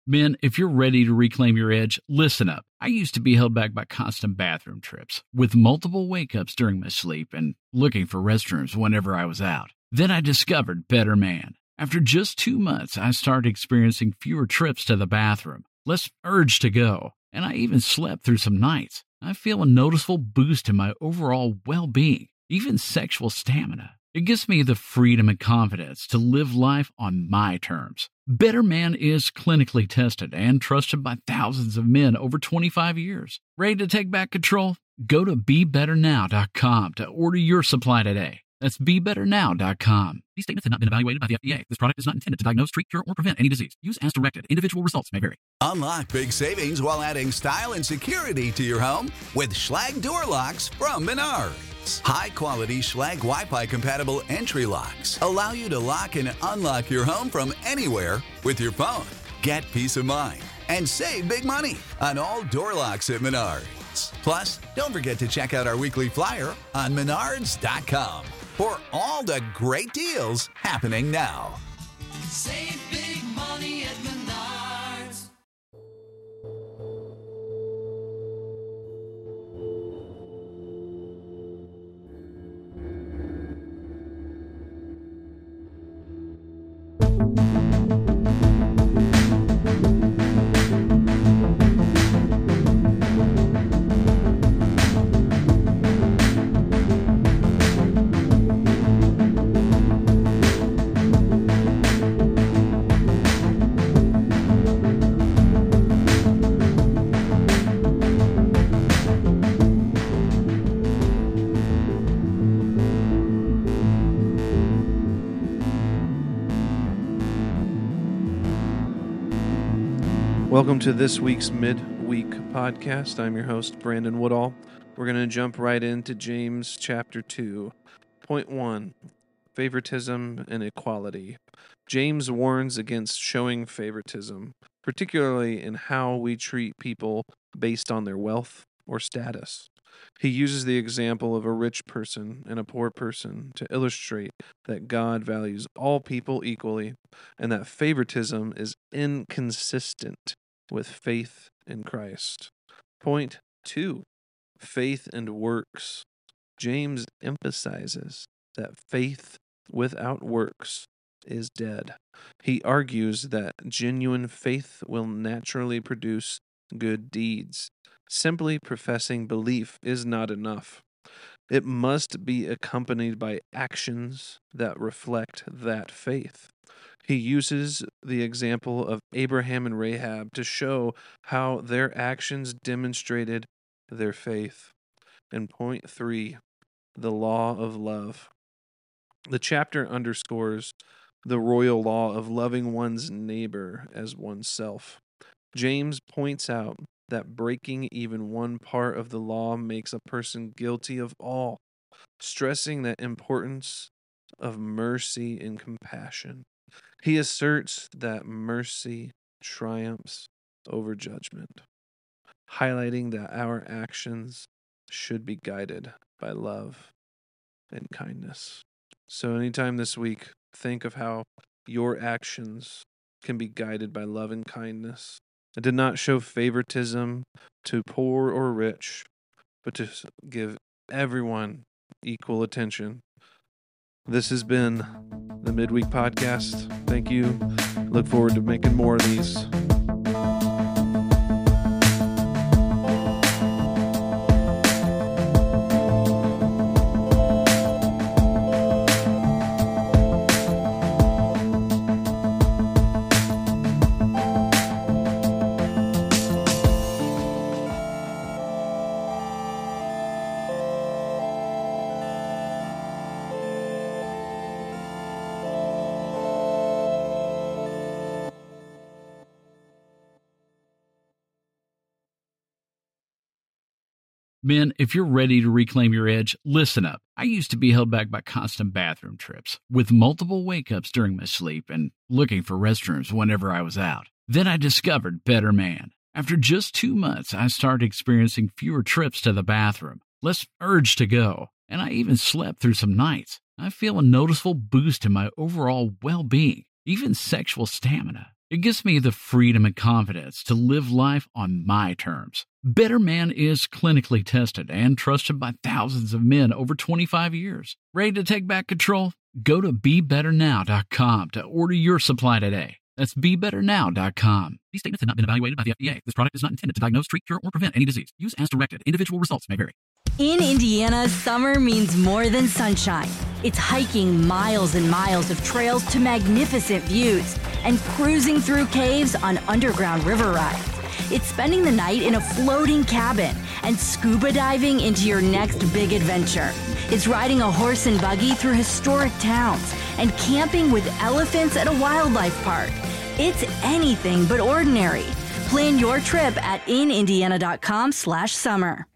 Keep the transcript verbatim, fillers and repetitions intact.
Men, if you're ready to reclaim your edge, listen up. I used to be held back by constant bathroom trips, with multiple wake-ups during my sleep and looking for restrooms whenever I was out. Then I discovered Better Man. After just two months, I started experiencing fewer trips to the bathroom, less urge to go, and I even slept through some nights. I feel a noticeable boost in my overall well-being, even sexual stamina. It gives me the freedom and confidence to live life on my terms. Better Man is clinically tested and trusted by thousands of men over twenty-five years. Ready to take back control? Go to be better now dot com to order your supply today. That's be better now dot com. These statements have not been evaluated by the F D A. This product is not intended to diagnose, treat, cure, or prevent any disease. Use as directed. Individual results may vary. Unlock big savings while adding style and security to your home with Schlage door locks from Menards. High-quality Schlage Wi-Fi compatible entry locks allow you to lock and unlock your home from anywhere with your phone. Get peace of mind and save big money on all door locks at Menards. Plus, don't forget to check out our weekly flyer on menards dot com for all the great deals happening now. Save big money at Menards. Welcome to this week's Midweek Podcast. I'm your host, Brandon Woodall. We're going to jump right into James chapter two. Point one, favoritism and equality. James warns against showing favoritism, particularly in how we treat people based on their wealth or status. He uses the example of a rich person and a poor person to illustrate that God values all people equally and that favoritism is inconsistent with faith in Christ. Point two, faith and works. James emphasizes that faith without works is dead. He argues that genuine faith will naturally produce good deeds. Simply professing belief is not enough. It must be accompanied by actions that reflect that faith. He uses the example of Abraham and Rahab to show how their actions demonstrated their faith. And point three, the law of love. The chapter underscores the royal law of loving one's neighbor as oneself. James points out that breaking even one part of the law makes a person guilty of all, stressing the importance of mercy and compassion. He asserts that mercy triumphs over judgment, highlighting that our actions should be guided by love and kindness. So anytime this week, think of how your actions can be guided by love and kindness. It did not show favoritism to poor or rich, but to give everyone equal attention. This has been the Midweek Podcast. Thank you. Look forward to making more of these. Men, if you're ready to reclaim your edge, listen up. I used to be held back by constant bathroom trips, with multiple wake-ups during my sleep and looking for restrooms whenever I was out. Then I discovered Better Man. After just two months, I started experiencing fewer trips to the bathroom, less urge to go, and I even slept through some nights. I feel a noticeable boost in my overall well-being, even sexual stamina. It gives me the freedom and confidence to live life on my terms. Better Man is clinically tested and trusted by thousands of men over twenty-five years. Ready to take back control? Go to be better now dot com to order your supply today. That's be better now dot com. These statements have not been evaluated by the F D A. This product is not intended to diagnose, treat, cure, or prevent any disease. Use as directed. Individual results may vary. In Indiana, summer means more than sunshine. It's hiking miles and miles of trails to magnificent views and cruising through caves on underground river rides. It's spending the night in a floating cabin and scuba diving into your next big adventure. It's riding a horse and buggy through historic towns and camping with elephants at a wildlife park. It's anything but ordinary. Plan your trip at in indiana dot com slash summer.